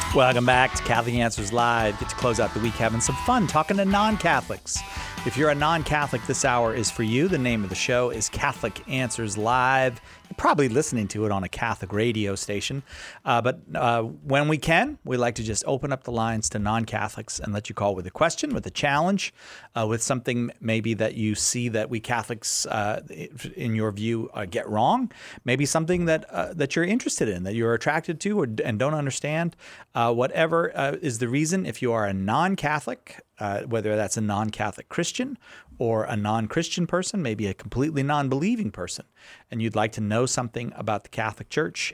Welcome back to Catholic Answers Live. Get to close out the week having some fun talking to non-Catholics. If you're a non-Catholic, this hour is for you. The name of the show is Catholic Answers Live. You're probably listening to it on a Catholic radio station. But when we can, we like to just open up the lines to non-Catholics and let you call with a question, with a challenge, with something maybe that you see that we Catholics, in your view, get wrong. Maybe something that you're interested in, that you're attracted to and don't understand. Whatever is the reason, if you are a non-Catholic, whether that's a non-Catholic Christian or a non-Christian person, maybe a completely non-believing person, and you'd like to know something about the Catholic Church,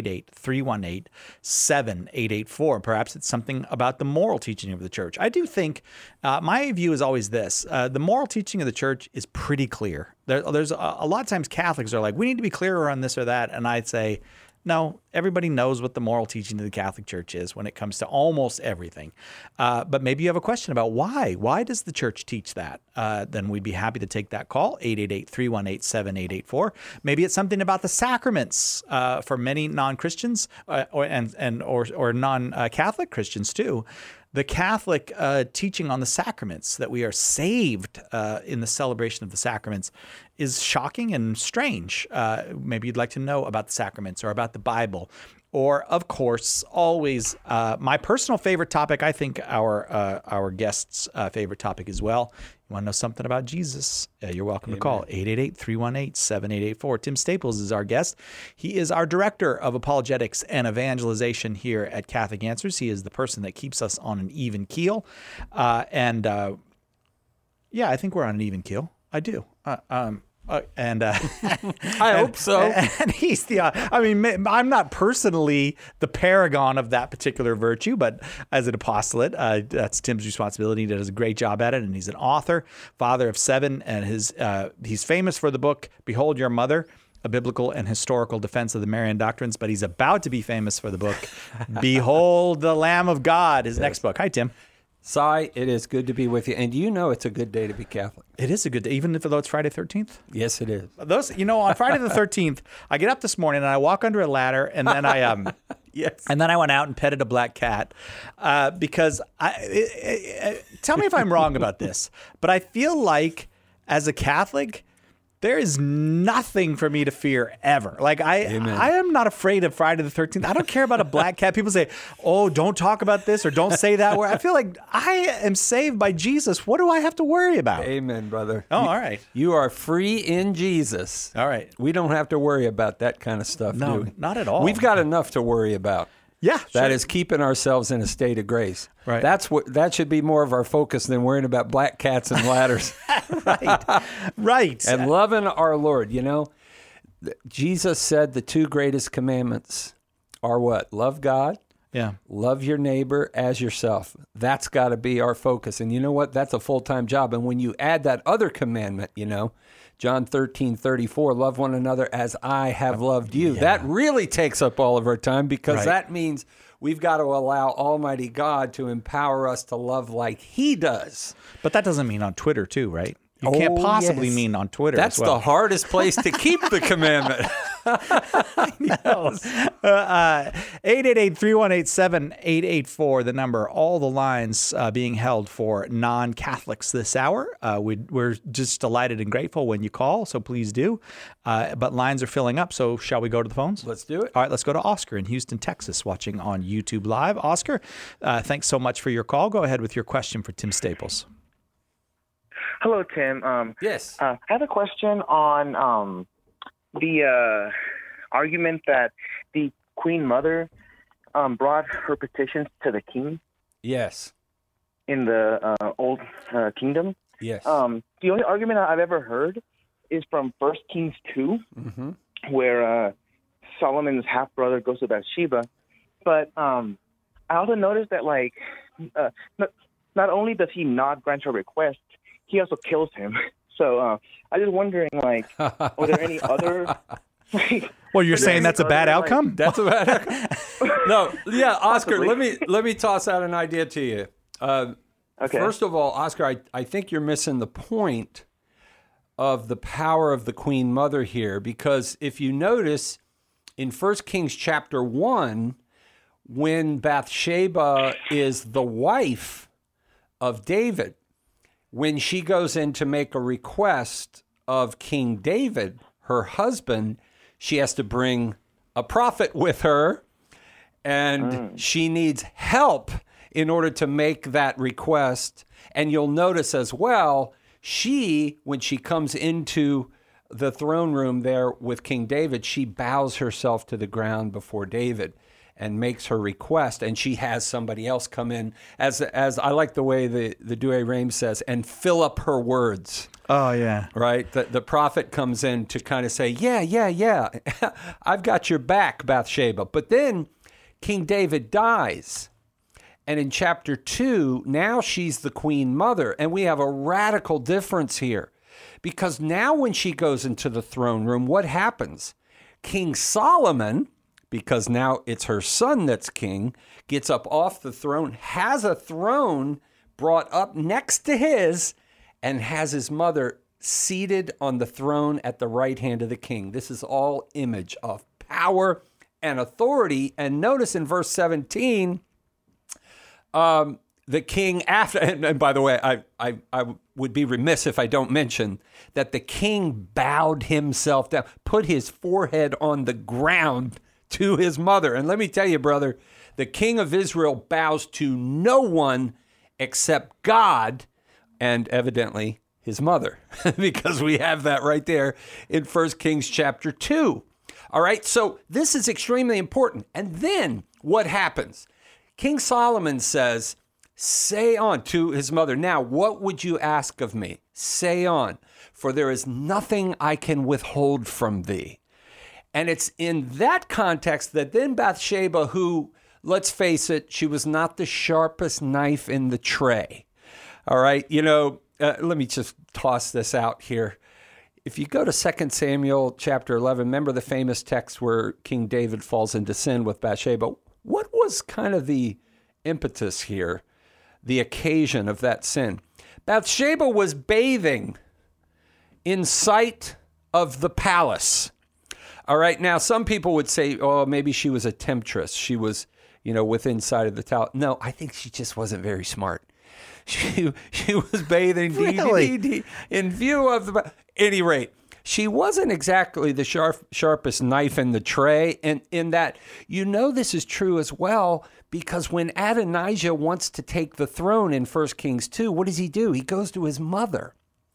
888-318-7884. Perhaps it's something about the moral teaching of the Church. I do think, my view is always this, the moral teaching of the Church is pretty clear. There's a lot of times Catholics are like, we need to be clearer on this or that, and I'd say, no, everybody knows what the moral teaching of the Catholic Church is when it comes to almost everything. But maybe you have a question about why. Why does the Church teach that? Then we'd be happy to take that call, 888-318-7884. Maybe it's something about the sacraments for many non-Christians or non-Catholic Christians too. The Catholic teaching on the sacraments, that we are saved in the celebration of the sacraments, is shocking and strange. Maybe you'd like to know about the sacraments or about the Bible. Or, of course, always my personal favorite topic, I think our guests' favorite topic as well. You want to know something about Jesus? You're welcome to call 888-318-7884. Tim Staples is our guest. He is our director of apologetics and evangelization here at Catholic Answers. He is the person that keeps us on an even keel. I think we're on an even keel. I do. I hope so. And he's I'm not personally the paragon of that particular virtue, but as an apostolate, that's Tim's responsibility. He does a great job at it, and he's an author, father of 7, and he's famous for the book, Behold Your Mother, a biblical and historical defense of the Marian doctrines, but he's about to be famous for the book, Behold the Lamb of God, his next book. Hi, Tim. Cy, it is good to be with you. And you know it's a good day to be Catholic. It is a good day, even though it's Friday the 13th? Yes, it is. On Friday the 13th, I get up this morning and I walk under a ladder, and then I yes. And then I went out and petted a black cat because tell me if I'm wrong about this, but I feel like as a Catholic, there is nothing for me to fear ever. Like I am not afraid of Friday the 13th. I don't care about a black cat. People say, "Oh, don't talk about this or don't say that word." I feel like I am saved by Jesus. What do I have to worry about? Amen, brother. Oh, all right. You are free in Jesus. All right. We don't have to worry about that kind of stuff. No, do we? not at all. We've got enough to worry about. Yeah, that is keeping ourselves in a state of grace. Right. That should be more of our focus than worrying about black cats and ladders. Right. And loving our Lord. You know, Jesus said the 2 greatest commandments are what? Love God. Yeah. Love your neighbor as yourself. That's got to be our focus. And you know what? That's a full-time job. And when you add that other commandment, John 13:34, love one another as I have loved you. Yeah. That really takes up all of our time because that means we've got to allow Almighty God to empower us to love like He does. But that doesn't mean on Twitter too, right? You can't possibly mean on Twitter. That's as well. the hardest place to keep the commandment. 888-318-7884, the number. All the lines being held for non-Catholics this hour. We're just delighted and grateful when you call, so please do. But lines are filling up, so shall we go to the phones? Let's do it. All right, let's go to Oscar in Houston, Texas, watching on YouTube Live. Oscar, thanks so much for your call. Go ahead with your question for Tim Staples. Hello, Tim. Yes. I have a question on the argument that the Queen Mother brought her petitions to the king. Yes. In the Old Kingdom. Yes. The only argument I've ever heard is from 1 Kings 2, where Solomon's half-brother goes to Bathsheba. But I also noticed that, not only does he not grant her request, he also kills him. So I'm just wondering, were there any other... Well, you're saying that's a bad outcome? That's a bad outcome? No, yeah, Oscar, let me toss out an idea to you. Okay. First of all, Oscar, I think you're missing the point of the power of the Queen Mother here, because if you notice in 1 Kings chapter 1, when Bathsheba is the wife of David, when she goes in to make a request of King David, her husband, she has to bring a prophet with her, and she needs help in order to make that request. And you'll notice as well, when she comes into the throne room there with King David, she bows herself to the ground before David and makes her request, and she has somebody else come in, as I like the way the Douay-Rheims says, and fill up her words. Oh, yeah. Right? The prophet comes in to kind of say, yeah, I've got your back, Bathsheba. But then King David dies, and in chapter 2, now she's the queen mother, and we have a radical difference here, because now when she goes into the throne room, what happens? King Solomon, because now it's her son that's king, gets up off the throne, has a throne brought up next to his, and has his mother seated on the throne at the right hand of the king. This is all image of power and authority. And notice in verse 17, the king after, and by the way, I would be remiss if I don't mention that the king bowed himself down, put his forehead on the ground to his mother. And let me tell you, brother, the king of Israel bows to no one except God and evidently his mother, because we have that right there in 1 Kings chapter 2. All right, so this is extremely important. And then what happens? King Solomon says, say on to his mother, now what would you ask of me? Say on, for there is nothing I can withhold from thee. And it's in that context that then Bathsheba, who, let's face it, she was not the sharpest knife in the tray. All right, let me just toss this out here. If you go to 2 Samuel chapter 11, remember the famous text where King David falls into sin with Bathsheba. What was kind of the impetus here, the occasion of that sin? Bathsheba was bathing in sight of the palace. All right, now some people would say, oh, maybe she was a temptress. She was, within sight of the tower. No, I think she just wasn't very smart. She was bathing really? In view of the... Any rate, she wasn't exactly the sharpest knife in the tray, and in that, this is true as well, because when Adonijah wants to take the throne in 1 Kings 2, what does he do? He goes to his mother,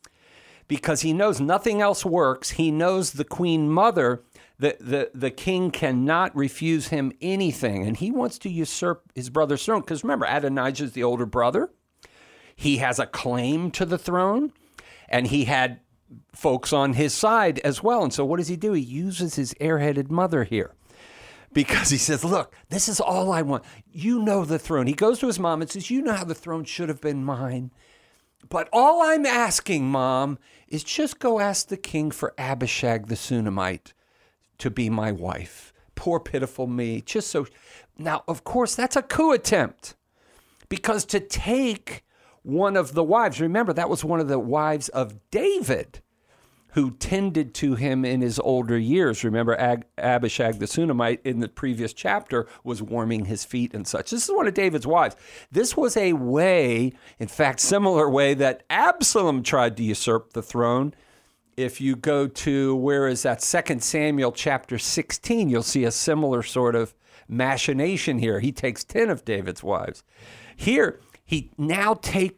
because he knows nothing else works. He knows the queen mother, the king cannot refuse him anything, and he wants to usurp his brother's throne, because remember, Adonijah is the older brother. He has a claim to the throne, and he had folks on his side as well. And so what does he do? He uses his airheaded mother here, because he says, look, this is all I want. You know the throne. He goes to his mom and says, you know how the throne should have been mine. But all I'm asking, Mom, is just go ask the king for Abishag the Shunammite to be my wife. Poor pitiful me. Just so. Now, of course, that's a coup attempt, because to take one of the wives, remember, that was one of the wives of David, who tended to him in his older years. Remember, Abishag the Shunammite in the previous chapter was warming his feet and such. This is one of David's wives. This was a way, in fact, similar way that Absalom tried to usurp the throne. If you go to, where is that, 2 Samuel chapter 16, you'll see a similar sort of machination here. He takes 10 of David's wives. Here, he now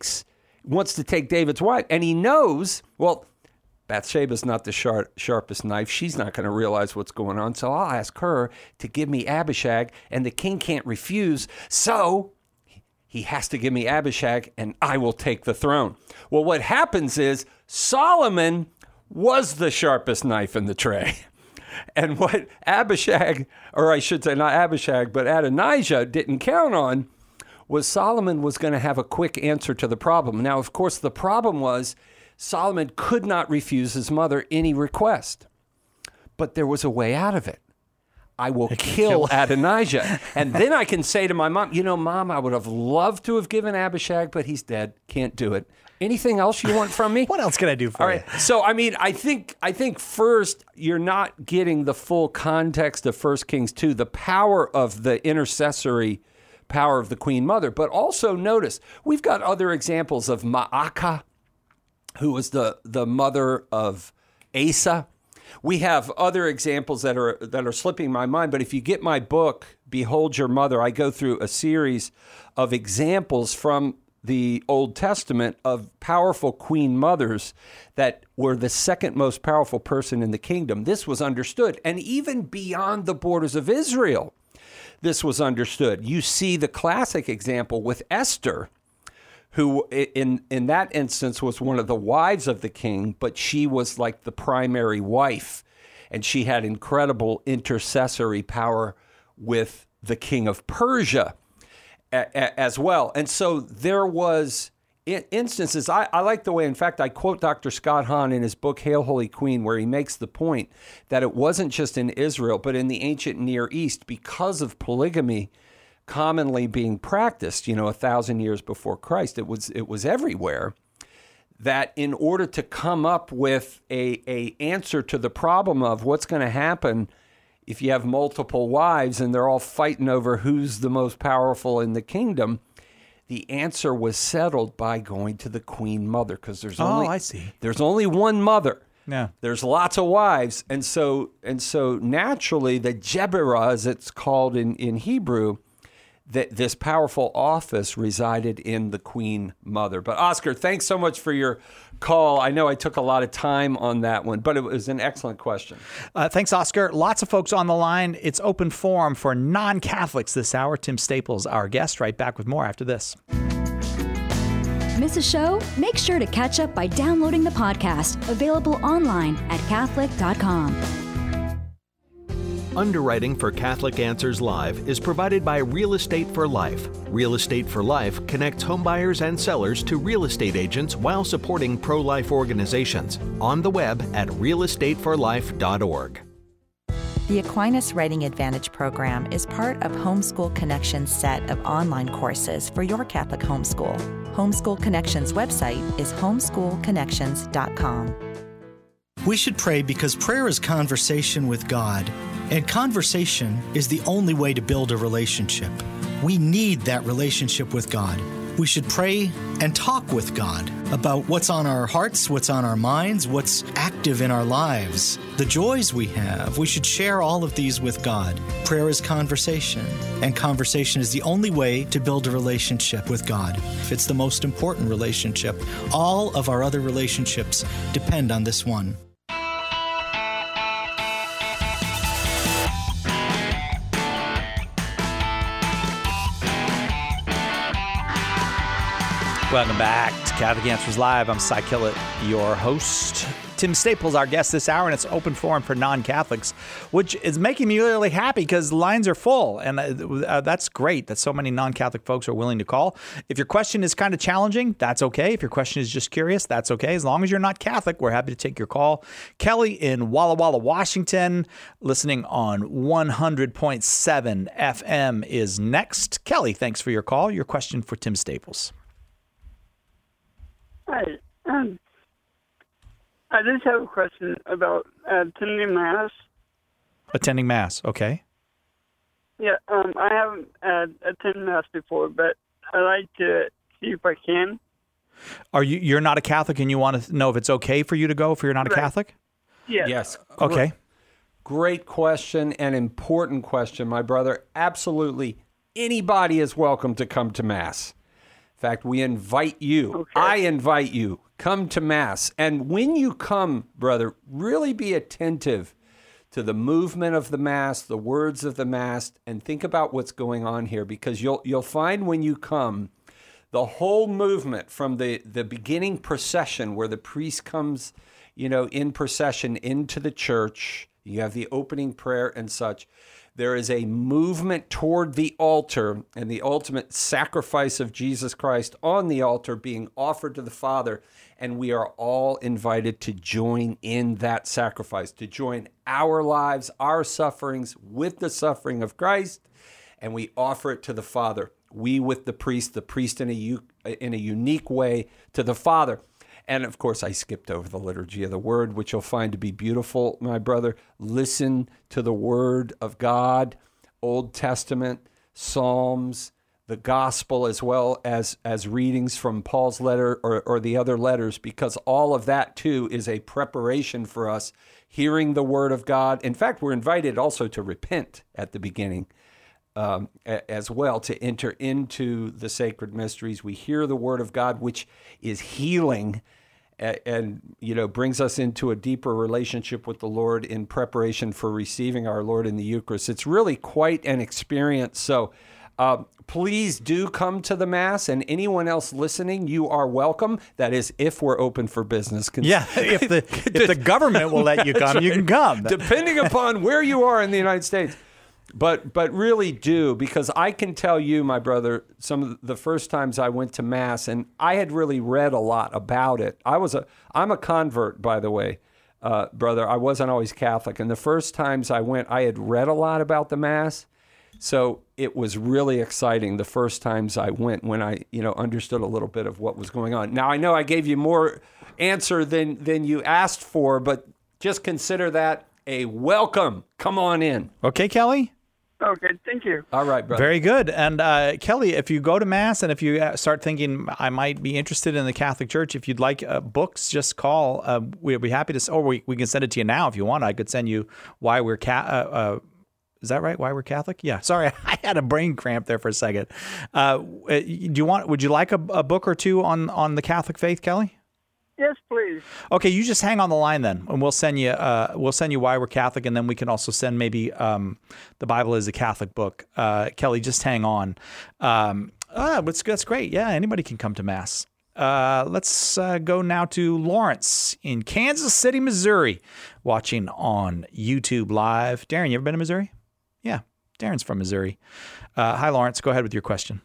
wants to take David's wife, and he knows, well, Bathsheba's not the sharpest knife. She's not going to realize what's going on, so I'll ask her to give me Abishag, and the king can't refuse, so he has to give me Abishag, and I will take the throne. Well, what happens is Solomon was the sharpest knife in the tray. And what Abishag, or I should say not Abishag, but Adonijah didn't count on was Solomon was going to have a quick answer to the problem. Now, of course, the problem was Solomon could not refuse his mother any request. But there was a way out of it. I will kill Adonijah. And then I can say to my mom, Mom, I would have loved to have given Abishag, but he's dead. Can't do it. Anything else you want from me? What else can I do for All you? right. So, I mean, I think first, you're not getting the full context of 1 Kings 2, the power of the intercessory power of the Queen Mother. But also notice, we've got other examples of Ma'akah, who was the mother of Asa. We have other examples that are slipping my mind. But if you get my book, Behold Your Mother, I go through a series of examples from the Old Testament of powerful queen mothers that were the second most powerful person in the kingdom. This was understood. And even beyond the borders of Israel, this was understood. You see the classic example with Esther, who in that instance was one of the wives of the king, but she was like the primary wife. And she had incredible intercessory power with the king of Persia as well. And so there was instances, I like the way, in fact, I quote Dr. Scott Hahn in his book, Hail, Holy Queen, where he makes the point that it wasn't just in Israel, but in the ancient Near East, because of polygamy commonly being practiced, 1,000 years before Christ, it was everywhere, that in order to come up with a answer to the problem of what's going to happen if you have multiple wives and they're all fighting over who's the most powerful in the kingdom, the answer was settled by going to the Queen Mother, because there's only one mother. Yeah. There's lots of wives, and so naturally the Jebirah, as it's called in Hebrew, that this powerful office resided in the Queen Mother. But Oscar, thanks so much for your call. I know I took a lot of time on that one, but it was an excellent question. Thanks, Oscar. Lots of folks on the line. It's open forum for non-Catholics this hour. Tim Staples, our guest. Right back with more after this. Miss a show? Make sure to catch up by downloading the podcast, available online at Catholic.com. Underwriting for Catholic Answers Live is provided by Real Estate for Life. Real Estate for Life connects homebuyers and sellers to real estate agents while supporting pro-life organizations. On the web at realestateforlife.org. The Aquinas Writing Advantage program is part of Homeschool Connections' set of online courses for your Catholic homeschool. Homeschool Connections' website is homeschoolconnections.com. We should pray because prayer is conversation with God, and conversation is the only way to build a relationship. We need that relationship with God. We should pray and talk with God about what's on our hearts, what's on our minds, what's active in our lives, the joys we have. We should share all of these with God. Prayer is conversation, and conversation is the only way to build a relationship with God. It's the most important relationship. All of our other relationships depend on this one. Welcome back to Catholic Answers Live. I'm Cy Killett, your host. Tim Staples, our guest this hour, and it's open forum for non-Catholics, which is making me really happy because lines are full, and that's great that so many non-Catholic folks are willing to call. If your question is kind of challenging, that's okay. If your question is just curious, that's okay. As long as you're not Catholic, we're happy to take your call. Kelly in Walla Walla, Washington, listening on 100.7 FM is next. Kelly, thanks for your call. Your question for Tim Staples. Hi. I just have a question about attending Mass. Attending Mass, okay. Yeah, I haven't attended Mass before, but I'd like to see if I can. You're not a Catholic and you want to know if it's okay for you to go if you're not a Catholic? Yeah. Yes. Okay. Great question and important question, my brother. Absolutely. Anybody is welcome to come to Mass. In fact, we invite you. Okay. I invite you. Come to Mass. And when you come, brother, really be attentive to the movement of the Mass, the words of the Mass, and think about what's going on here, because you'll find when you come, the whole movement from the beginning procession where the priest comes, in procession into the church, you have the opening prayer and such. There is a movement toward the altar and the ultimate sacrifice of Jesus Christ on the altar being offered to the Father. And we are all invited to join in that sacrifice, to join our lives, our sufferings with the suffering of Christ, and we offer it to the Father. we with the priest in a unique way to the Father. And of course, I skipped over the liturgy of the word, which you'll find to be beautiful, my brother. Listen to the word of God, Old Testament, Psalms, the gospel, as well as readings from Paul's letter or the other letters, because all of that too is a preparation for us hearing the word of God. In fact, we're invited also to repent at the beginning as well, to enter into the sacred mysteries. We hear the word of God, which is healing and brings us into a deeper relationship with the Lord in preparation for receiving our Lord in the Eucharist. It's really quite an experience. So please do come to the Mass, and anyone else listening, you are welcome. That is, if we're open for business. Yeah, if the government will let you come, you can come. Depending upon where you are in the United States. But really do, because I can tell you, my brother, some of the first times I went to Mass, and I had really read a lot about it. I'm a convert, by the way, brother. I wasn't always Catholic. And the first times I went, I had read a lot about the Mass. So it was really exciting the first times I went, when I, understood a little bit of what was going on. Now, I know I gave you more answer than you asked for, but just consider that a welcome. Come on in. Okay, Kelly? Okay, thank you. All right, brother. Very good. And Kelly, if you go to Mass and if you start thinking, I might be interested in the Catholic Church, if you'd like books, just call. We'd be happy to, or we can send it to you now if you want. I could send you Why We're is that right? Why We're Catholic? Yeah. Sorry, I had a brain cramp there for a second. Would you like a book or two on the Catholic faith, Kelly? Yes, please. Okay, you just hang on the line then, and we'll send you Why We're Catholic, and then we can also send maybe The Bible is a Catholic Book. Kelly, just hang on. That's great. Yeah, anybody can come to Mass. Let's go now to Lawrence in Kansas City, Missouri, watching on YouTube Live. Darren, you ever been to Missouri? Yeah, Darren's from Missouri. Hi, Lawrence. Go ahead with your question.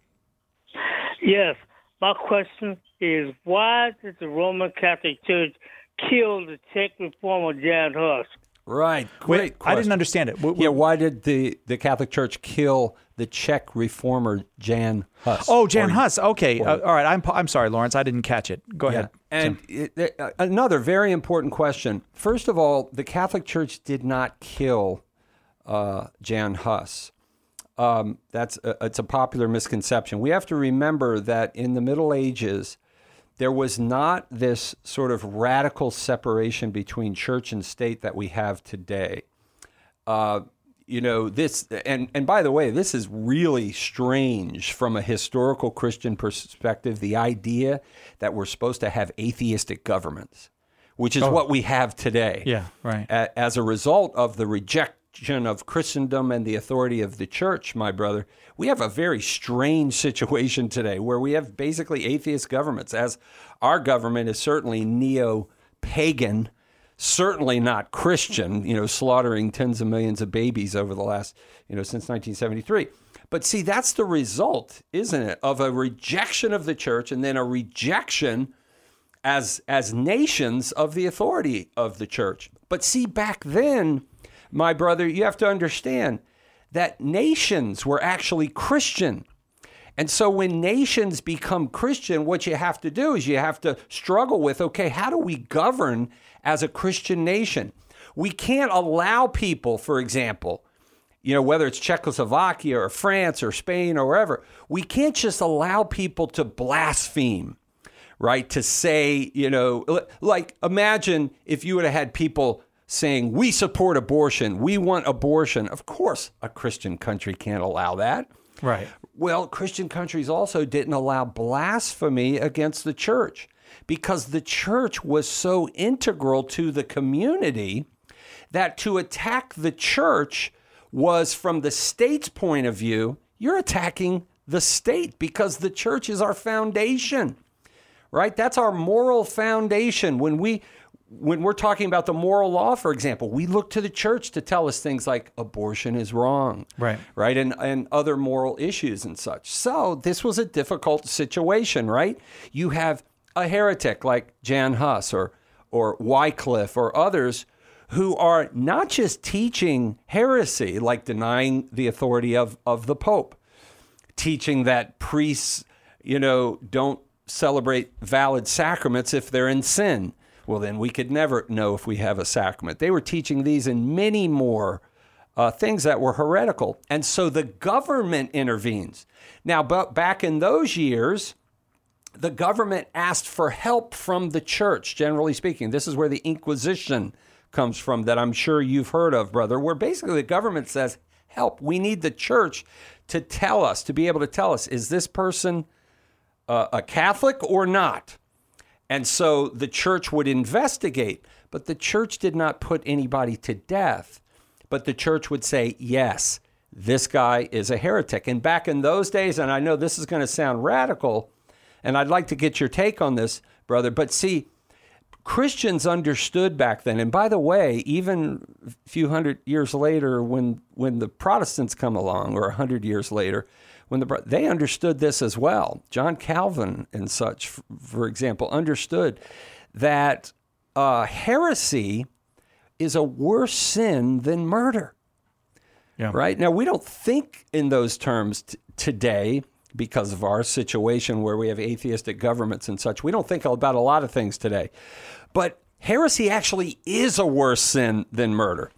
Yes. My question is, why did the Roman Catholic Church kill the Czech reformer Jan Hus? Right. Great question. I didn't understand it. Why did the Catholic Church kill the Czech reformer Jan Hus? Oh, Jan Hus. Okay. All right. I'm sorry, Lawrence. I didn't catch it. Go ahead. And another very important question. First of all, the Catholic Church did not kill Jan Hus. It's a popular misconception. We have to remember that in the Middle Ages, there was not this sort of radical separation between church and state that we have today. This, and by the way, this is really strange from a historical Christian perspective, the idea that we're supposed to have atheistic governments, which is what we have today. Yeah, right. As a result of the rejection of Christendom and the authority of the church, my brother, we have a very strange situation today where we have basically atheist governments, as our government is certainly neo-pagan, certainly not Christian, slaughtering tens of millions of babies over the last, since 1973. But see, that's the result, isn't it, of a rejection of the church and then a rejection as nations of the authority of the church. But see, back then, my brother, you have to understand that nations were actually Christian. And so when nations become Christian, what you have to do is you have to struggle with, okay, how do we govern as a Christian nation? We can't allow people, for example, whether it's Czechoslovakia or France or Spain or wherever, we can't just allow people to blaspheme, right? To say, like imagine if you would have had people saying, we support abortion, we want abortion. Of course, a Christian country can't allow that. Right. Well, Christian countries also didn't allow blasphemy against the church because the church was so integral to the community that to attack the church was, from the state's point of view, you're attacking the state because the church is our foundation, right? That's our moral foundation. When we're talking about the moral law, for example, we look to the church to tell us things like abortion is wrong, right, and other moral issues and such. So this was a difficult situation, right? You have a heretic like Jan Hus or Wycliffe or others who are not just teaching heresy, like denying the authority of the Pope, teaching that priests, don't celebrate valid sacraments if they're in sin. Well, then we could never know if we have a sacrament. They were teaching these and many more things that were heretical. And so the government intervenes. Now, but back in those years, the government asked for help from the church, generally speaking. This is where the Inquisition comes from, that I'm sure you've heard of, brother, where basically the government says, help, we need the church to tell us, to be able to tell us, is this person a Catholic or not? And so the church would investigate, but the church did not put anybody to death. But the church would say, yes, this guy is a heretic. And back in those days, and I know this is going to sound radical, and I'd like to get your take on this, brother, but see, Christians understood back then, and by the way, even a few hundred years later, when the Protestants come along, or 100 years later, they understood this as well. John Calvin and such, for example, understood that heresy is a worse sin than murder. Yeah. Right? Now, we don't think in those terms today because of our situation where we have atheistic governments and such. We don't think about a lot of things today. But heresy actually is a worse sin than murder.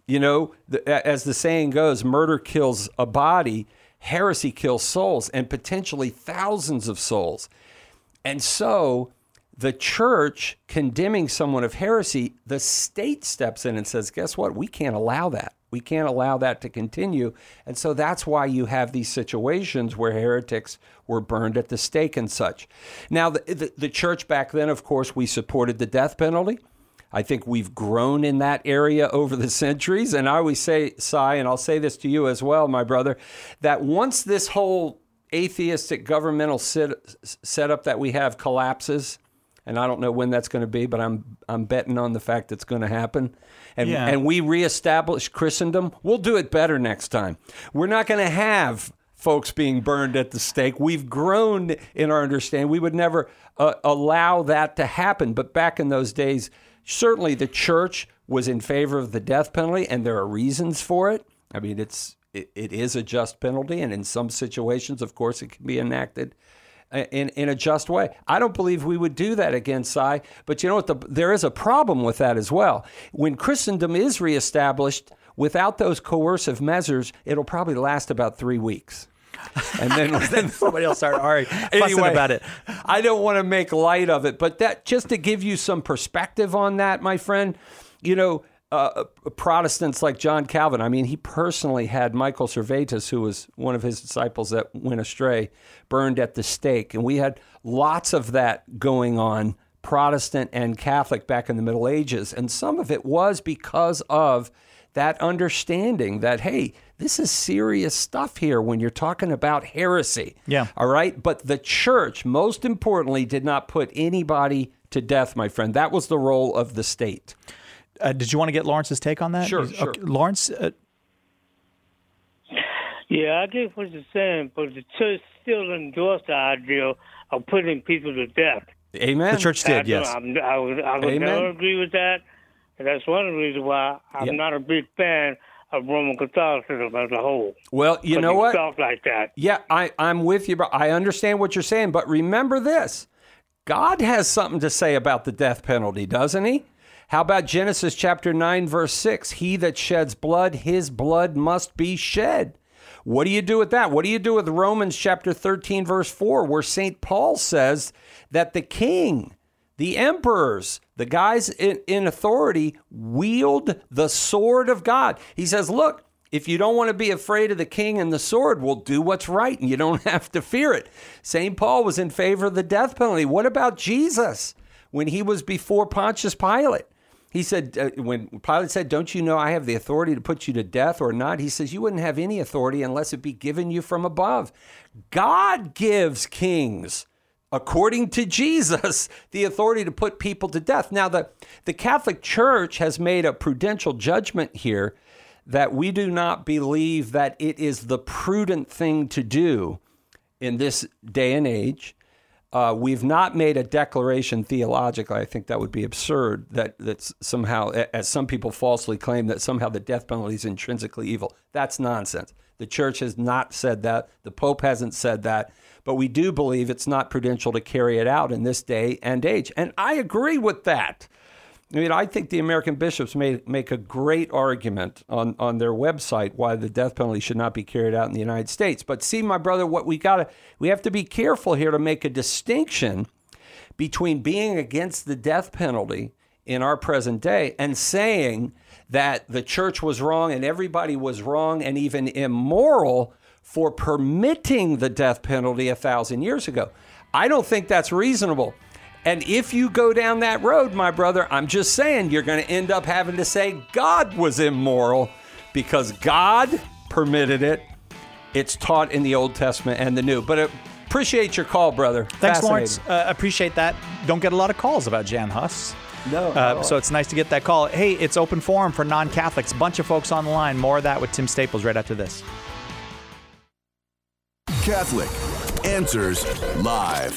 As the saying goes, murder kills a body, heresy kills souls, and potentially thousands of souls. And so the church condemning someone of heresy, the state steps in and says, guess what? We can't allow that. We can't allow that to continue. And so that's why you have these situations where heretics were burned at the stake and such. Now, the church back then, of course, we supported the death penalty. I think we've grown in that area over the centuries. And I always say, Cy, and I'll say this to you as well, my brother, that once this whole atheistic governmental setup that we have collapses, and I don't know when that's going to be, but I'm betting on the fact it's going to happen. And we reestablish Christendom, we'll do it better next time. We're not going to have folks being burned at the stake. We've grown in our understanding. We would never allow that to happen. But back in those days, certainly the church was in favor of the death penalty, and there are reasons for it. I mean, it is a just penalty, and in some situations, of course, it can be enacted in a just way. I don't believe we would do that again, Cy, but you know what? There is a problem with that as well. When Christendom is reestablished, without those coercive measures, it'll probably last about 3 weeks. And then somebody else started fussing about it. I don't want to make light of it, but that just to give you some perspective on that, my friend, Protestants like John Calvin, I mean, he personally had Michael Servetus, who was one of his disciples that went astray, burned at the stake. And we had lots of that going on, Protestant and Catholic, back in the Middle Ages. And some of it was because of that understanding that, hey, this is serious stuff here when you're talking about heresy. Yeah. All right. But the church, most importantly, did not put anybody to death, my friend. That was the role of the state. Did you want to get Lawrence's take on that? Sure. Okay. Lawrence? Yeah, I get what you're saying, but the church still endorsed the idea of putting people to death. Amen. The church did, yes. I would never agree with that. And that's one of the reasons why I'm not a big fan of Roman Catholicism as a whole. Well, you know what? Stuff like that. Yeah, I'm with you, bro. I understand what you're saying, but remember this. God has something to say about the death penalty, doesn't he? How about Genesis chapter 9, verse 6? He that sheds blood, his blood must be shed. What do you do with that? What do you do with Romans chapter 13, verse 4, where St. Paul says that the king, the emperors, the guys in authority wield the sword of God. He says, look, if you don't want to be afraid of the king and the sword, well, do what's right, and you don't have to fear it. St. Paul was in favor of the death penalty. What about Jesus when he was before Pontius Pilate? He said, when Pilate said, don't you know I have the authority to put you to death or not? He says, you wouldn't have any authority unless it be given you from above. God gives kings, according to Jesus, the authority to put people to death. Now, the Catholic Church has made a prudential judgment here that we do not believe that it is the prudent thing to do in this day and age. We've not made a declaration theologically. I think that would be absurd, that somehow, as some people falsely claim, that somehow the death penalty is intrinsically evil. That's nonsense. The church has not said that. The Pope hasn't said that. But we do believe it's not prudential to carry it out in this day and age. And I agree with that. I mean, I think the American bishops make a great argument on their website why the death penalty should not be carried out in the United States. But see, my brother, we have to be careful here to make a distinction between being against the death penalty in our present day and saying that the church was wrong and everybody was wrong and even immoral for permitting the death penalty 1,000 years ago. I don't think that's reasonable. And if you go down that road, my brother, I'm just saying you're going to end up having to say God was immoral because God permitted it. It's taught in the Old Testament and the New. But appreciate your call, brother. Thanks, Lawrence. Appreciate that. Don't get a lot of calls about Jan Hus. No. So it's nice to get that call. Hey, it's open forum for non-Catholics. A bunch of folks on the line. More of that with Tim Staples right after this. Catholic Answers Live.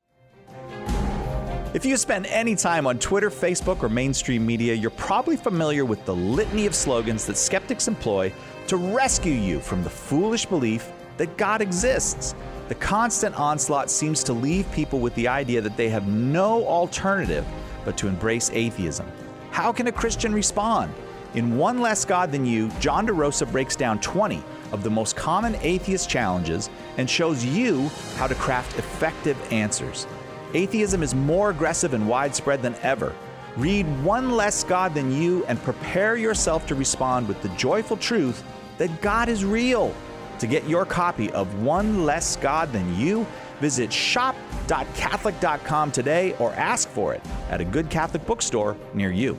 If you spend any time on Twitter, Facebook, or mainstream media, you're probably familiar with the litany of slogans that skeptics employ to rescue you from the foolish belief that God exists. The constant onslaught seems to leave people with the idea that they have no alternative but to embrace atheism. How can a Christian respond? In One Less God Than You, John DeRosa breaks down 20 of the most common atheist challenges and shows you how to craft effective answers. Atheism is more aggressive and widespread than ever. Read One Less God Than You and prepare yourself to respond with the joyful truth that God is real. To get your copy of One Less God Than You, visit shop.catholic.com today or ask for it at a good Catholic bookstore near you.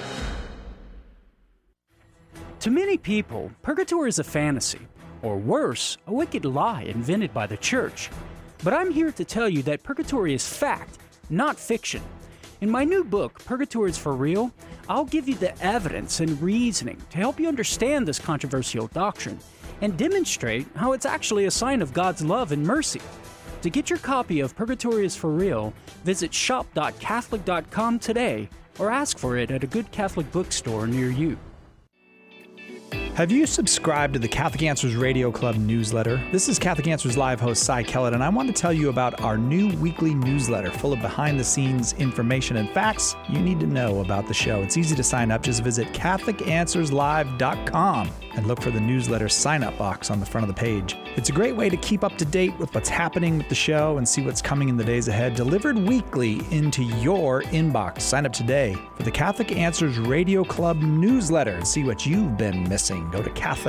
To many people, purgatory is a fantasy, or worse, a wicked lie invented by the church. But I'm here to tell you that purgatory is fact, not fiction. In my new book, Purgatory is for Real, I'll give you the evidence and reasoning to help you understand this controversial doctrine and demonstrate how it's actually a sign of God's love and mercy. To get your copy of Purgatory is for Real, visit shop.catholic.com today or ask for it at a good Catholic bookstore near you. Have you subscribed to the Catholic Answers Radio Club newsletter? This is Catholic Answers Live host Cy Kellett, and I want to tell you about our new weekly newsletter full of behind-the-scenes information and facts you need to know about the show. It's easy to sign up. Just visit CatholicAnswersLive.com and look for the newsletter sign-up box on the front of the page. It's a great way to keep up to date with what's happening with the show and see what's coming in the days ahead, delivered weekly into your inbox. Sign up today for the Catholic Answers Radio Club newsletter and see what you've been missing. Go to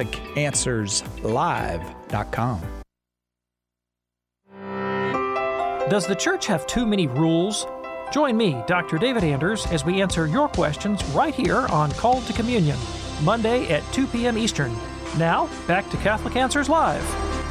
CatholicAnswersLive.com. Does the church have too many rules? Join me, Dr. David Anders, as we answer your questions right here on Called to Communion, Monday at 2 p.m. Eastern. Now, back to Catholic Answers Live.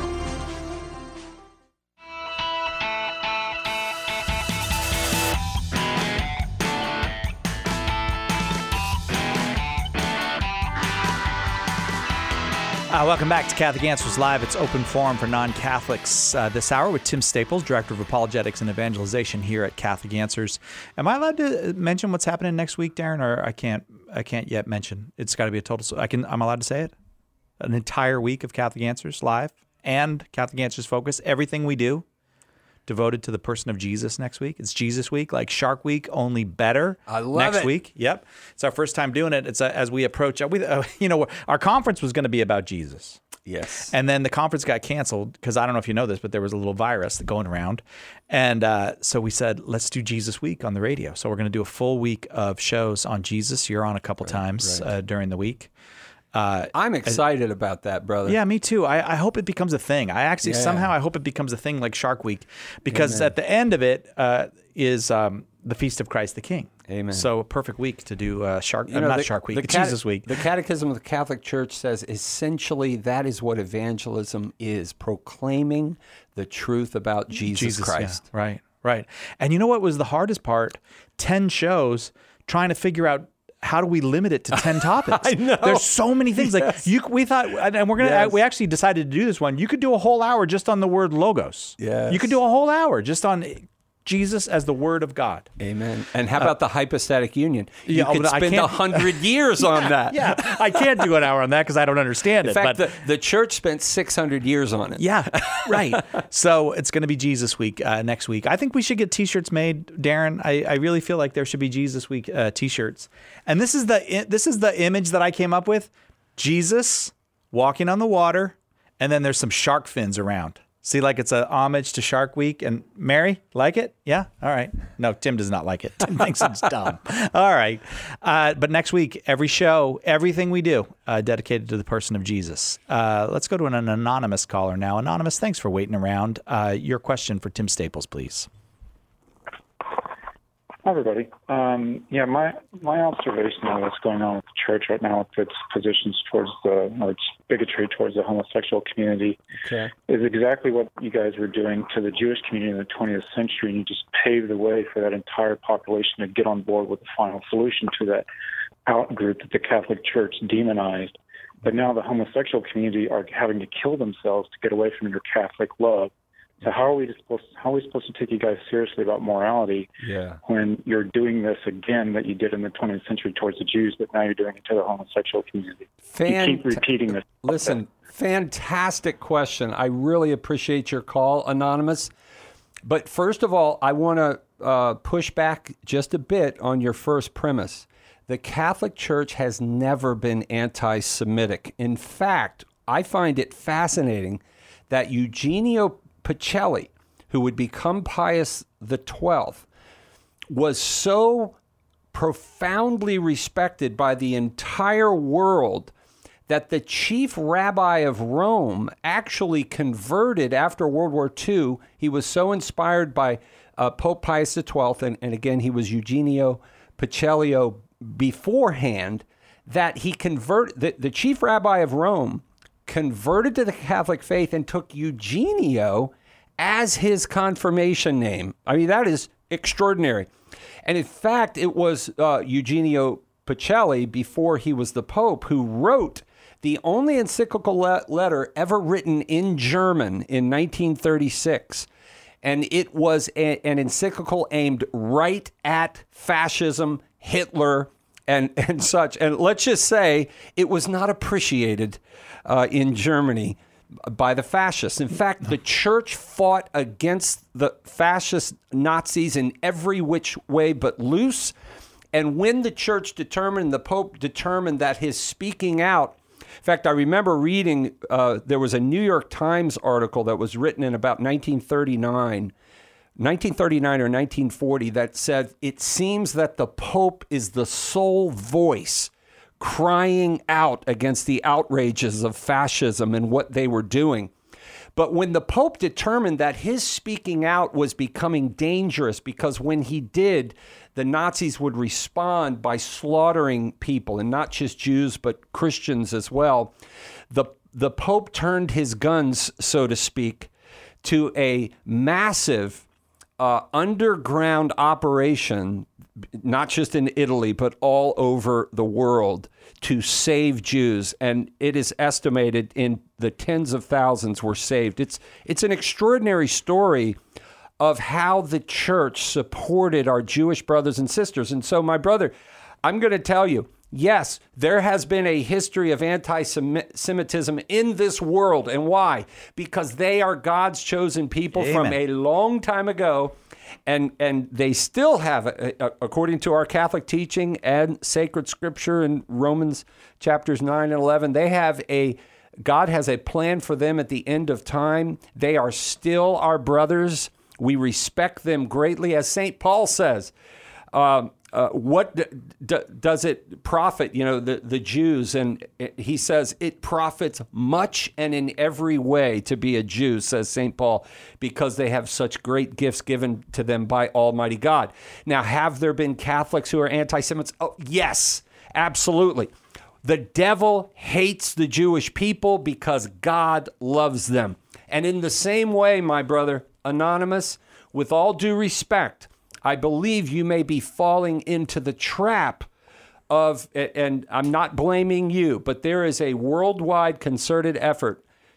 Welcome back to Catholic Answers Live. It's open forum for non-Catholics this hour with Tim Staples, Director of Apologetics and Evangelization here at Catholic Answers. Am I allowed to mention what's happening next week, Darren, or I can't yet mention? It's got to be a total. I'm allowed to say it? An entire week of Catholic Answers Live and Catholic Answers Focus. Everything we do devoted to the person of Jesus next week. It's Jesus Week, like Shark Week, only better. I love next it. week. Yep, it's our first time doing it. It's as we approach. Our conference was going to be about Jesus. Yes. And then the conference got canceled because I don't know if you know this, but there was a little virus going around, and so we said let's do Jesus Week on the radio. So we're going to do a full week of shows on Jesus. You're on a couple times during the week. I'm excited about that, brother. Yeah, me too. I hope it becomes a thing. Somehow I hope it becomes a thing like Shark Week, because at the end of it is the Feast of Christ the King. Amen. So a perfect week to do Shark Week. It's Jesus Week. The Catechism of the Catholic Church says essentially that is what evangelism is: proclaiming the truth about Jesus Christ. Yeah, right. And you know what was the hardest part? 10 shows trying to figure out, how do we limit it to 10 topics? I know. There's so many things. Yes. We thought, and we actually decided to do this one. You could do a whole hour just on the word logos. Yes. You could do a whole hour just on Jesus as the Word of God. Amen. And how about the hypostatic union? You Yeah, could but I spend can't- 100 years on that. Yeah, I can't do an hour on that because I don't understand In it. fact, but the church spent 600 years on it. yeah, right. So it's going to be Jesus Week next week. I think we should get T-shirts made, Darren. I really feel like there should be Jesus Week T-shirts. And this is the image that I came up with: Jesus walking on the water, and then there's some shark fins around. See, like it's a homage to Shark Week. And Mary, like it? Yeah? All right. No, Tim does not like it. Tim thinks it's dumb. All right. But next week, every show, everything we do, dedicated to the person of Jesus. Let's go to an anonymous caller now. Anonymous, thanks for waiting around. Your question for Tim Staples, please. Hi, everybody. My observation of what's going on with the church right now, with its positions towards its bigotry towards the homosexual community, is exactly what you guys were doing to the Jewish community in the 20th century. And you just paved the way for that entire population to get on board with the final solution to that out group that the Catholic Church demonized. But now the homosexual community are having to kill themselves to get away from your Catholic love. So how are we supposed to take you guys seriously about morality when you're doing this again that you did in the 20th century towards the Jews, but now you're doing it to the homosexual community? You keep repeating this. Listen, fantastic question. I really appreciate your call, Anonymous. But first of all, I want to push back just a bit on your first premise. The Catholic Church has never been anti-Semitic. In fact, I find it fascinating that Eugenio Pacelli, who would become Pius XII, was so profoundly respected by the entire world that the chief rabbi of Rome actually converted after World War II. He was so inspired by Pope Pius XII, and again, he was Eugenio Pacelli beforehand, that he converted, the chief rabbi of Rome converted to the Catholic faith and took Eugenio as his confirmation name. I mean, that is extraordinary. And in fact, it was Eugenio Pacelli, before he was the Pope, who wrote the only encyclical letter ever written in German in 1936. And it was an encyclical aimed right at fascism, Hitler, and such. And let's just say it was not appreciated in Germany by the fascists. In fact, the church fought against the fascist Nazis in every which way but loose. And when the church determined, the Pope determined that his speaking out, in fact, I remember reading, there was a New York Times article that was written in about 1939 or 1940 that said, it seems that the Pope is the sole voice crying out against the outrages of fascism and what they were doing. But when the Pope determined that his speaking out was becoming dangerous, because when he did, the Nazis would respond by slaughtering people, and not just Jews, but Christians as well, the Pope turned his guns, so to speak, to a massive underground operation, not just in Italy, but all over the world, to save Jews. And it is estimated in the tens of thousands were saved. It's an extraordinary story of how the church supported our Jewish brothers and sisters. And so, my brother, I'm going to tell you, yes, there has been a history of anti-Semitism in this world. And why? Because they are God's chosen people. Amen. From a long time ago. And they still have, according to our Catholic teaching and sacred scripture in Romans chapters 9 and 11, God has a plan for them at the end of time. They are still our brothers. We respect them greatly. As St. Paul says, what does it profit, the Jews? And he says, it profits much and in every way to be a Jew, says St. Paul, because they have such great gifts given to them by Almighty God. Now, have there been Catholics who are anti-Semites? Oh, yes, absolutely. The devil hates the Jewish people because God loves them. And in the same way, my brother, Anonymous, with all due respect, I believe you may be falling into the trap of, and I'm not blaming you, but there is a worldwide concerted effort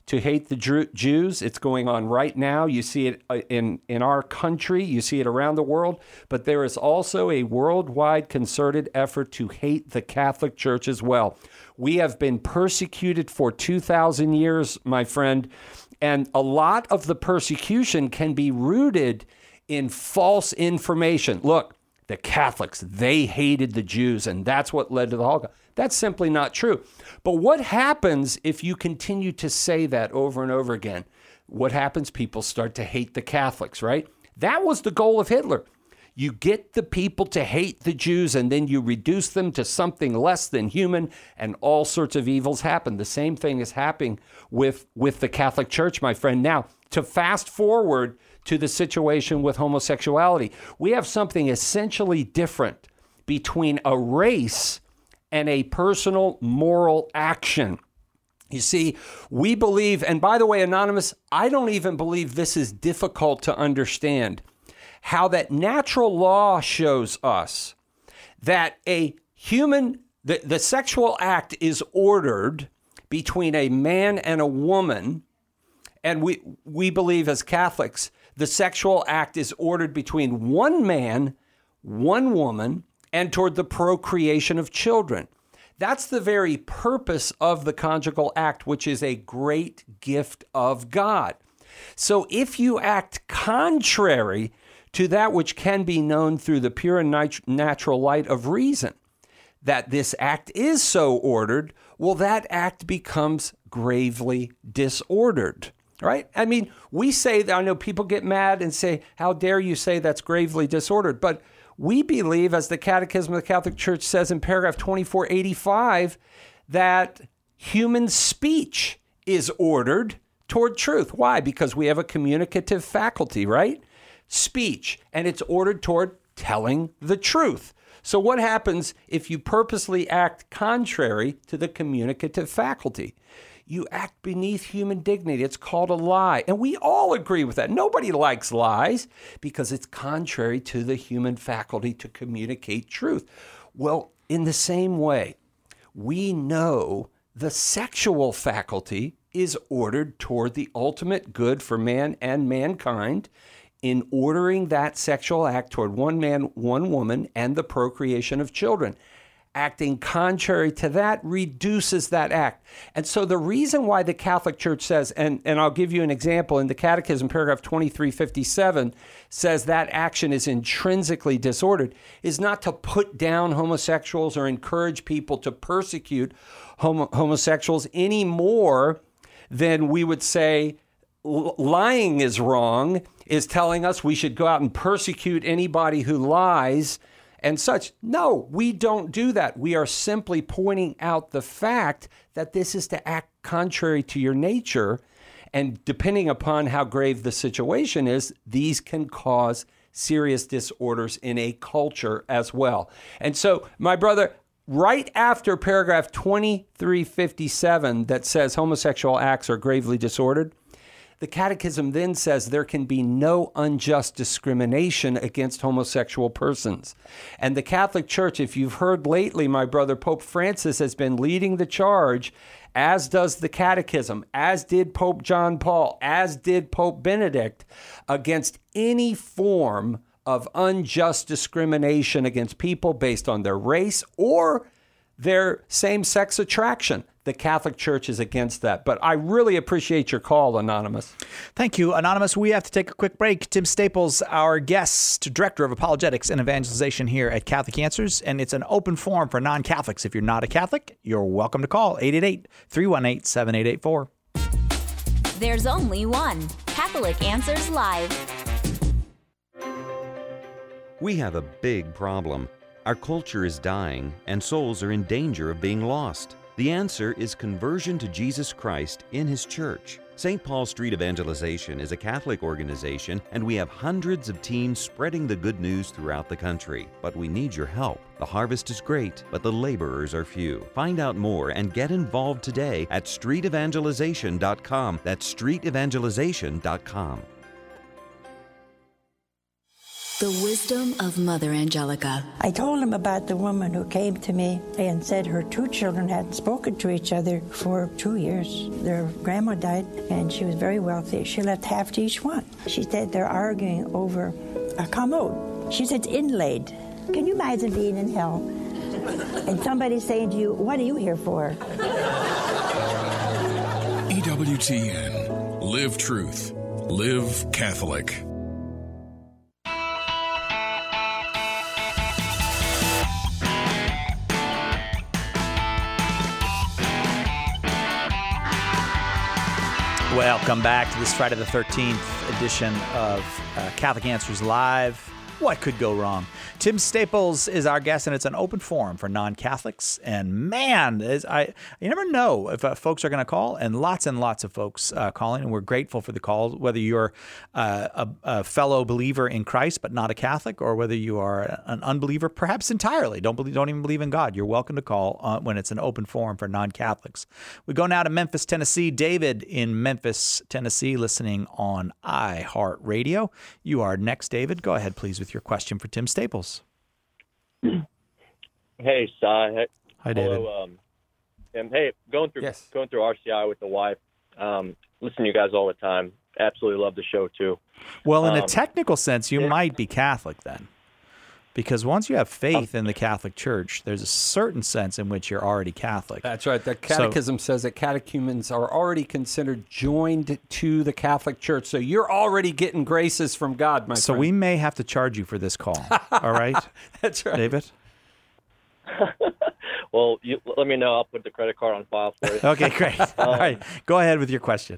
to hate the Jews. It's going on right now. You see it in our country. You see it around the world. But there is also a worldwide concerted effort to hate the Catholic Church as well. We have been persecuted for 2,000 years, my friend, and a lot of the persecution can be rooted in false information. Look, the Catholics, they hated the Jews, and that's what led to the Holocaust. That's simply not true. But what happens if you continue to say that over and over again? What happens? People start to hate the Catholics, right? That was the goal of Hitler. You get the people to hate the Jews, and then you reduce them to something less than human, and all sorts of evils happen. The same thing is happening with the Catholic Church, my friend. Now, to fast forward to the situation with homosexuality, we have something essentially different between a race and a personal moral action. You see, we believe, and by the way, Anonymous, I don't even believe this is difficult to understand, how that natural law shows us that a human, the sexual act is ordered between a man and a woman, and we believe as Catholics, the sexual act is ordered between one man, one woman, and toward the procreation of children. That's the very purpose of the conjugal act, which is a great gift of God. So if you act contrary to that which can be known through the pure and natural light of reason, that this act is so ordered, well, that act becomes gravely disordered. Right? I mean, we say that, I know people get mad and say, how dare you say that's gravely disordered? But we believe, as the Catechism of the Catholic Church says in paragraph 2485, that human speech is ordered toward truth. Why? Because we have a communicative faculty, right? Speech. And it's ordered toward telling the truth. So what happens if you purposely act contrary to the communicative faculty? You act beneath human dignity. It's called a lie. And we all agree with that. Nobody likes lies because it's contrary to the human faculty to communicate truth. Well, in the same way, we know the sexual faculty is ordered toward the ultimate good for man and mankind in ordering that sexual act toward one man, one woman, and the procreation of children. Acting contrary to that reduces that act. And so the reason why the Catholic Church says, and I'll give you an example, in the Catechism, paragraph 2357, says that action is intrinsically disordered, is not to put down homosexuals or encourage people to persecute homosexuals any more than we would say lying is wrong, is telling us we should go out and persecute anybody who lies and such. No, we don't do that. We are simply pointing out the fact that this is to act contrary to your nature. And depending upon how grave the situation is, these can cause serious disorders in a culture as well. And so, my brother, right after paragraph 2357 that says homosexual acts are gravely disordered, the Catechism then says there can be no unjust discrimination against homosexual persons. And the Catholic Church, if you've heard lately, my brother, Pope Francis has been leading the charge, as does the Catechism, as did Pope John Paul, as did Pope Benedict, against any form of unjust discrimination against people based on their race or their same-sex attraction. The Catholic Church is against that. But I really appreciate your call, Anonymous. Thank you, Anonymous. We have to take a quick break. Tim Staples, our guest, Director of Apologetics and Evangelization here at Catholic Answers, and it's an open forum for non-Catholics. If you're not a Catholic, you're welcome to call 888-318-7884. There's only one Catholic Answers Live. We have a big problem. Our culture is dying, and souls are in danger of being lost. The answer is conversion to Jesus Christ in His church. St. Paul Street Evangelization is a Catholic organization, and we have hundreds of teams spreading the good news throughout the country. But we need your help. The harvest is great, but the laborers are few. Find out more and get involved today at streetevangelization.com. That's streetevangelization.com. The wisdom of Mother Angelica. I told him about the woman who came to me and said her 2 children hadn't spoken to each other for 2 years. Their grandma died, and she was very wealthy. She left half to each one. She said they're arguing over a commode. She said it's inlaid. Can you imagine being in hell and somebody saying to you, "What are you here for?" EWTN. Live truth. Live Catholic. Welcome back to this Friday the 13th edition of Catholic Answers Live. What could go wrong? Tim Staples is our guest, and it's an open forum for non-Catholics. And man, you never know if folks are going to call, and lots of folks calling, and we're grateful for the calls, whether you're a fellow believer in Christ but not a Catholic, or whether you are an unbeliever, perhaps entirely, don't even believe in God. You're welcome to call when it's an open forum for non-Catholics. We go now to Memphis, Tennessee. David in Memphis, Tennessee, listening on iHeartRadio. You are next, David. Go ahead, please, with your question for Tim Staples. Hey, Cy. Hi, David. Hello, Tim. Hey, going through RCI with the wife. Listen to you guys all the time. Absolutely love the show too. Well, in a technical sense, you might be Catholic then, because once you have faith in the Catholic Church, there's a certain sense in which you're already Catholic. That's right. The Catechism says that catechumens are already considered joined to the Catholic Church, so you're already getting graces from God, my friend. So we may have to charge you for this call. All right? That's right. David? Well, let me know. I'll put the credit card on file for you. Okay, great. All right. Go ahead with your question.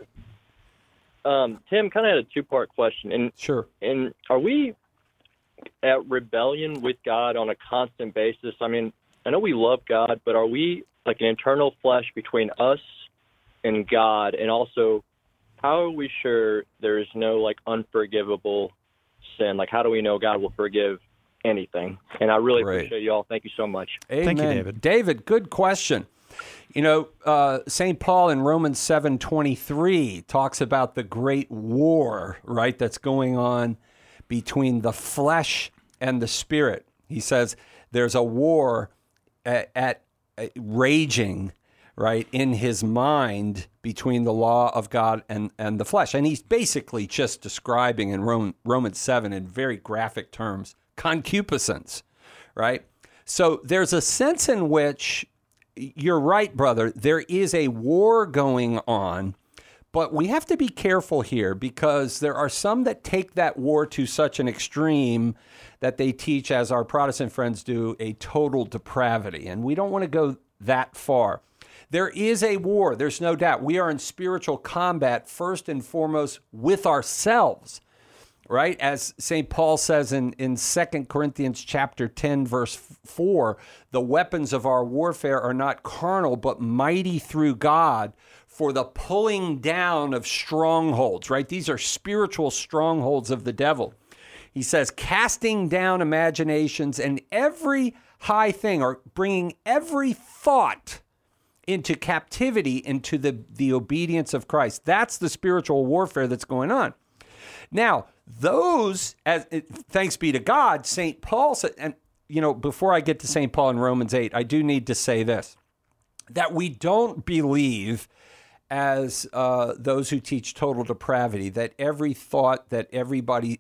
Tim, kind of had a two-part question. Sure. And are we at rebellion with God on a constant basis? I mean, I know we love God, but are we like an internal flesh between us and God? And also, how are we sure there is no like unforgivable sin? Like, how do we know God will forgive anything? And I really appreciate you all. Thank you so much. Amen. Thank you, David. David, good question. You know, St. Paul in Romans 7:23 talks about the great war, right, that's going on between the flesh and the spirit. He says there's a war at raging, right, in his mind between the law of God and the flesh. And he's basically just describing in Romans 7 in very graphic terms concupiscence, right? So there's a sense in which, you're right, brother, there is a war going on, but we have to be careful here because there are some that take that war to such an extreme that they teach, as our Protestant friends do, a total depravity. And we don't want to go that far. There is a war, there's no doubt. We are in spiritual combat first and foremost with ourselves, right? As St. Paul says in 2 Corinthians chapter 10, verse 4, the weapons of our warfare are not carnal, but mighty through God for the pulling down of strongholds, right? These are spiritual strongholds of the devil. He says, casting down imaginations and every high thing, or bringing every thought into captivity, into the obedience of Christ. That's the spiritual warfare that's going on. Now, thanks be to God, St. Paul said, and you know, before I get to St. Paul in Romans 8, I do need to say this, that we don't believe, as those who teach total depravity, that every thought that everybody,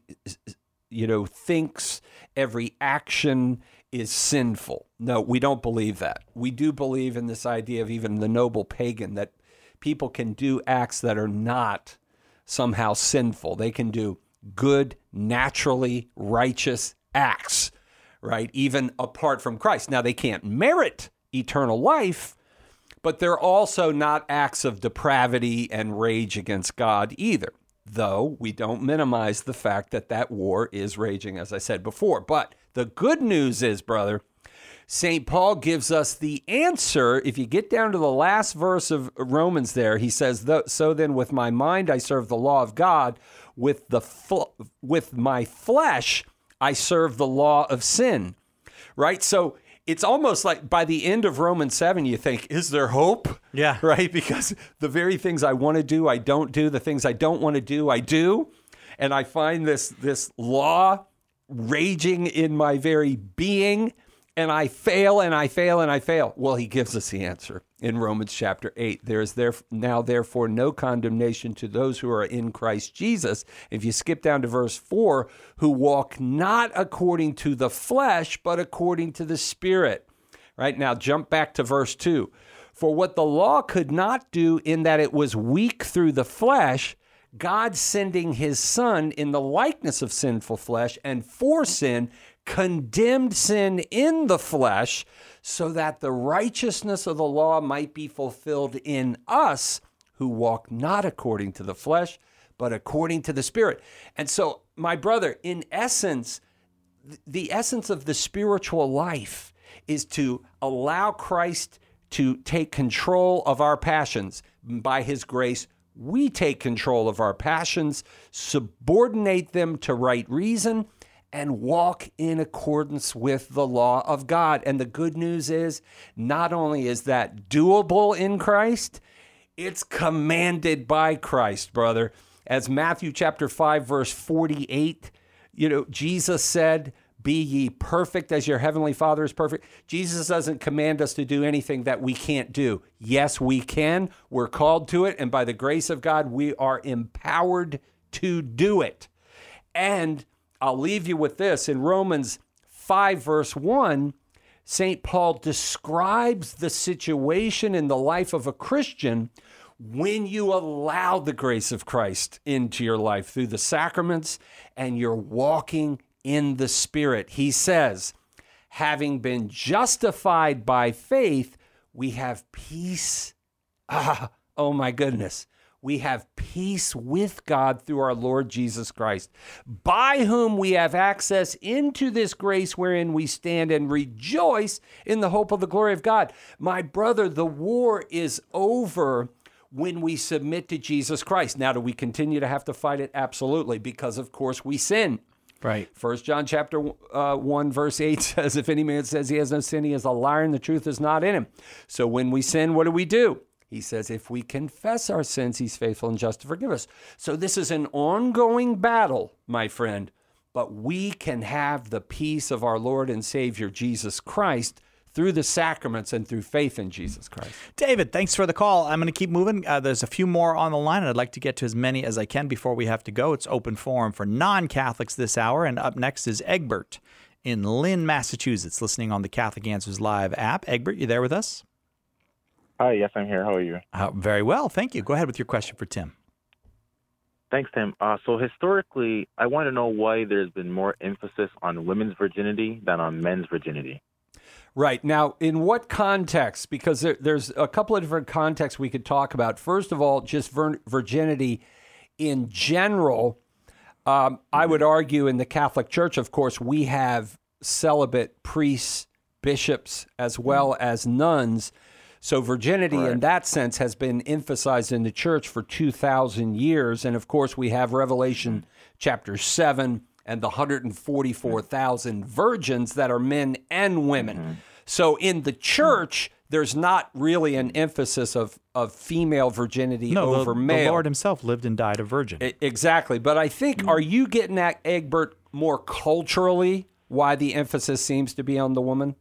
thinks, every action is sinful. No, we don't believe that. We do believe in this idea of even the noble pagan, that people can do acts that are not somehow sinful. They can do good, naturally righteous acts, right? Even apart from Christ. Now, they can't merit eternal life, but they're also not acts of depravity and rage against God either, though we don't minimize the fact that that war is raging, as I said before. But the good news is, brother, St. Paul gives us the answer. If you get down to the last verse of Romans there, he says, so then with my mind I serve the law of God, with my flesh I serve the law of sin, right? So it's almost like by the end of Romans 7, you think, is there hope? Yeah. Right? Because the very things I want to do, I don't do. The things I don't want to do, I do. And I find this law raging in my very being, and I fail and I fail and I fail. Well, he gives us the answer in Romans chapter 8. There is now therefore no condemnation to those who are in Christ Jesus. If you skip down to verse 4, who walk not according to the flesh, but according to the Spirit. Right now, jump back to verse 2. For what the law could not do in that it was weak through the flesh, God sending his Son in the likeness of sinful flesh and for sin, condemned sin in the flesh so that the righteousness of the law might be fulfilled in us who walk not according to the flesh, but according to the Spirit. And so, my brother, in essence, the essence of the spiritual life is to allow Christ to take control of our passions. By his grace, we take control of our passions, subordinate them to right reason, and walk in accordance with the law of God. And the good news is, not only is that doable in Christ, it's commanded by Christ, brother. As Matthew chapter 5, verse 48, Jesus said, be ye perfect as your heavenly Father is perfect. Jesus doesn't command us to do anything that we can't do. Yes, we can. We're called to it. And by the grace of God, we are empowered to do it. And I'll leave you with this. In Romans 5, verse 1, St. Paul describes the situation in the life of a Christian when you allow the grace of Christ into your life through the sacraments and you're walking in the Spirit. He says, having been justified by faith, we have peace. Oh my goodness. We have peace with God through our Lord Jesus Christ, by whom we have access into this grace wherein we stand and rejoice in the hope of the glory of God. My brother, the war is over when we submit to Jesus Christ. Now, do we continue to have to fight it? Absolutely, because of course we sin. Right. 1 John chapter 1, verse 8 says, if any man says he has no sin, he is a liar and the truth is not in him. So when we sin, what do? He says, if we confess our sins, he's faithful and just to forgive us. So this is an ongoing battle, my friend, but we can have the peace of our Lord and Savior, Jesus Christ, through the sacraments and through faith in Jesus Christ. David, thanks for the call. I'm going to keep moving. There's a few more on the line, and I'd like to get to as many as I can before we have to go. It's open forum for non-Catholics this hour, and up next is Egbert in Lynn, Massachusetts, listening on the Catholic Answers Live app. Egbert, you there with us? Hi, yes, I'm here. How are you? Very well, thank you. Go ahead with your question for Tim. Thanks, Tim. So historically, I want to know why there's been more emphasis on women's virginity than on men's virginity. Right. Now, in what context? Because there's a couple of different contexts we could talk about. First of all, just virginity in general. I would argue in the Catholic Church, of course, we have celibate priests, bishops, as well as nuns. So virginity in that sense has been emphasized in the church for 2,000 years. And of course, we have Revelation chapter 7 and the 144,000 virgins that are men and women. So in the church, there's not really an emphasis of female virginity over male. The Lord himself lived and died a virgin. Exactly. But I think, are you getting at, Egbert, more culturally why the emphasis seems to be on the woman?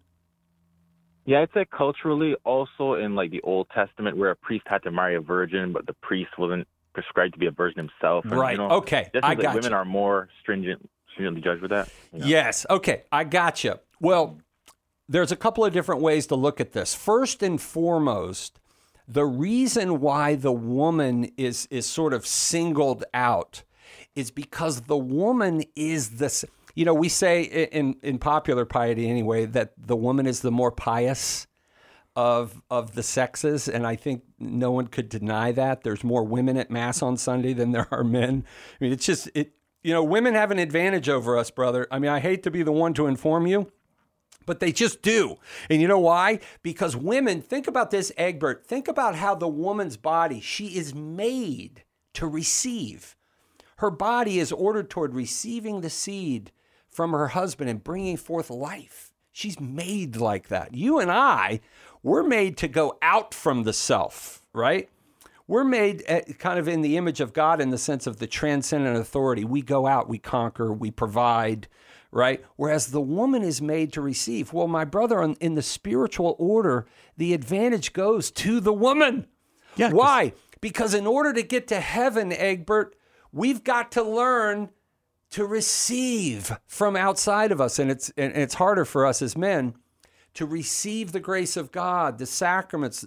Yeah, I'd say culturally, also in like the Old Testament, where a priest had to marry a virgin, but the priest wasn't prescribed to be a virgin himself. And, right. Okay. I got women are more stringently judged with that. Yes. Okay. I got you. Well, there's a couple of different ways to look at this. First and foremost, the reason why the woman is sort of singled out is because the woman is this. We say in popular piety anyway that the woman is the more pious of the sexes, and I think no one could deny that. There's more women at Mass on Sunday than there are men. I mean, it's just women have an advantage over us, brother. I mean, I hate to be the one to inform you, but they just do. And you know why? Because women, think about this, Egbert. Think about how the woman's body, she is made to receive. Her body is ordered toward receiving the seed from her husband and bringing forth life. She's made like that. You and I, we're made to go out from the self, right? We're made kind of in the image of God in the sense of the transcendent authority. We go out, we conquer, we provide, right? Whereas the woman is made to receive. Well, my brother, in the spiritual order, the advantage goes to the woman. Yeah. Why? Because in order to get to heaven, Egbert, we've got to learn to receive from outside of us. And it's harder for us as men to receive the grace of God, the sacraments,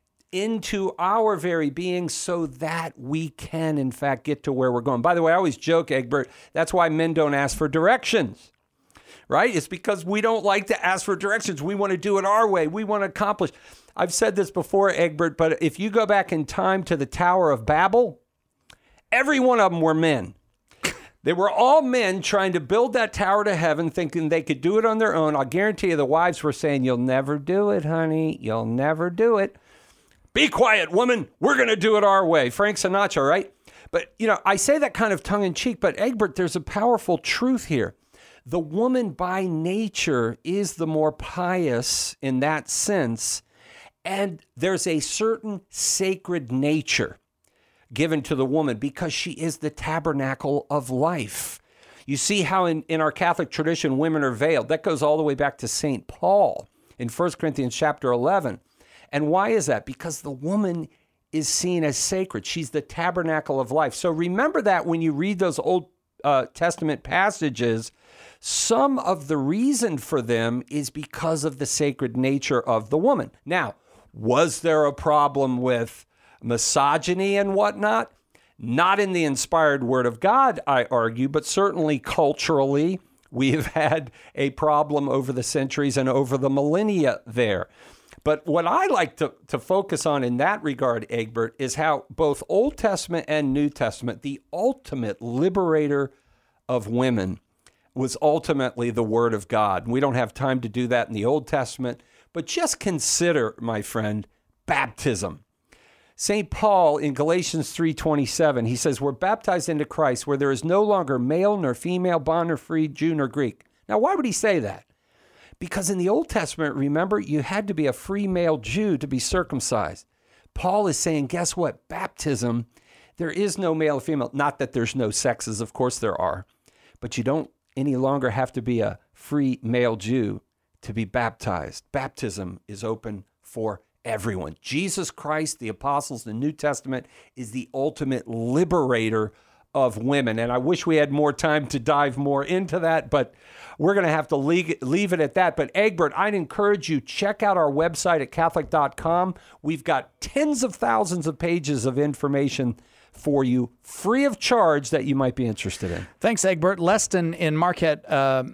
into our very being so that we can, in fact, get to where we're going. By the way, I always joke, Egbert, that's why men don't ask for directions, right? It's because we don't like to ask for directions. We want to do it our way. We want to accomplish. I've said this before, Egbert, but if you go back in time to the Tower of Babel, every one of them were men. They were all men trying to build that tower to heaven, thinking they could do it on their own. I'll guarantee you the wives were saying, "You'll never do it, honey. You'll never do it. Be quiet, woman. We're going to do it our way." Frank Sinatra, right? But, I say that kind of tongue-in-cheek, but Egbert, there's a powerful truth here. The woman by nature is the more pious in that sense, and there's a certain sacred nature given to the woman because she is the tabernacle of life. You see how in our Catholic tradition, women are veiled. That goes all the way back to St. Paul in 1 Corinthians chapter 11. And why is that? Because the woman is seen as sacred. She's the tabernacle of life. So remember that when you read those Old Testament passages, some of the reason for them is because of the sacred nature of the woman. Now, was there a problem with misogyny and whatnot? Not in the inspired Word of God, I argue, but certainly culturally, we have had a problem over the centuries and over the millennia there. But what I like to focus on in that regard, Egbert, is how both Old Testament and New Testament, the ultimate liberator of women, was ultimately the Word of God. We don't have time to do that in the Old Testament, but just consider, my friend, baptism. St. Paul in Galatians 3:27, he says, "We're baptized into Christ where there is no longer male nor female, bond nor free, Jew nor Greek." Now, why would he say that? Because in the Old Testament, remember, you had to be a free male Jew to be circumcised. Paul is saying, guess what? Baptism, there is no male or female. Not that there's no sexes, of course there are. But you don't any longer have to be a free male Jew to be baptized. Baptism is open for everyone. Jesus Christ, the apostles, the New Testament, is the ultimate liberator of women. And I wish we had more time to dive more into that, but we're going to have to leave it at that. But Egbert, I'd encourage you, check out our website at Catholic.com. We've got tens of thousands of pages of information for you, free of charge, that you might be interested in. Thanks, Egbert. Leston in Marquette,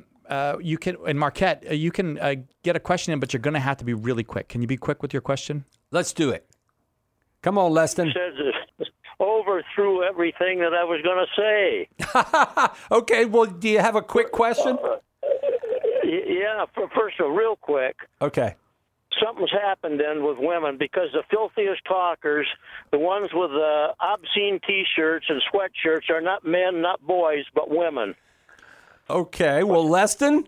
you can get a question in, but you're going to have to be really quick. Can you be quick with your question? Let's do it. Come on, Leston. Says it overthrew everything that I was going to say. Okay, well, do you have a quick question? Yeah, first, real quick. Okay. Something's happened then with women because the filthiest talkers, the ones with obscene T-shirts and sweatshirts, are not men, not boys, but women. Okay, well, Leston,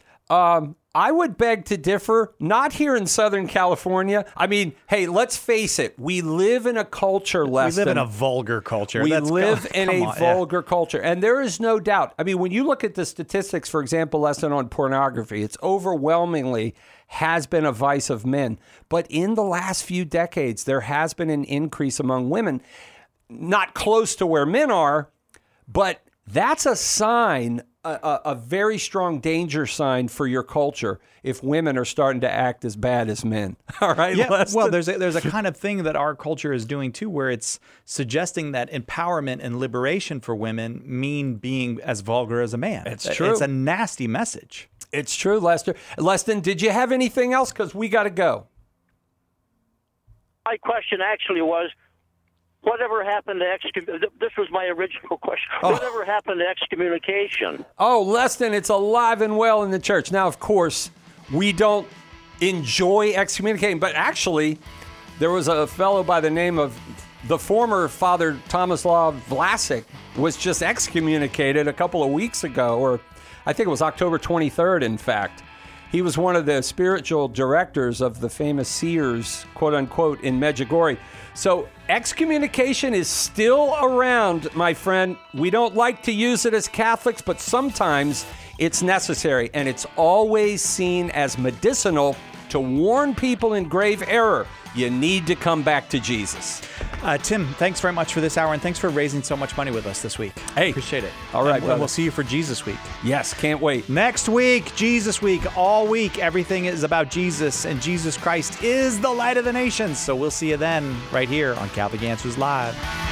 I would beg to differ. Not here in Southern California. I mean, hey, let's face it. We live in a culture, Leston. We live in a vulgar culture. We live in a vulgar culture. And there is no doubt. I mean, when you look at the statistics, for example, Leston, on pornography, it's overwhelmingly has been a vice of men. But in the last few decades, there has been an increase among women. Not close to where men are, but that's a sign, a very strong danger sign for your culture if women are starting to act as bad as men. All right, yeah. Leston? Well, there's a kind of thing that our culture is doing too, where it's suggesting that empowerment and liberation for women mean being as vulgar as a man. It's true. It's a nasty message. It's true, Lester. Leston, did you have anything else? Because we got to go. My question actually was, whatever happened to excommunication? This was my original question. Whatever happened to excommunication? Oh, Leston, it's alive and well in the church. Now, of course, we don't enjoy excommunicating, but actually, there was a fellow by the name of the former Father Tomislav Vlasic was just excommunicated a couple of weeks ago, or I think it was October 23rd, in fact. He was one of the spiritual directors of the famous Sears, quote unquote, in Medjugorje. So excommunication is still around, my friend. We don't like to use it as Catholics, but sometimes it's necessary, and it's always seen as medicinal to warn people in grave error. You need to come back to Jesus. Tim, thanks very much for this hour, and thanks for raising so much money with us this week. Hey. Appreciate it. All right, and we'll see you for Jesus Week. Yes, can't wait. Next week, Jesus Week. All week, everything is about Jesus, and Jesus Christ is the light of the nations. So we'll see you then right here on Catholic Answers Live.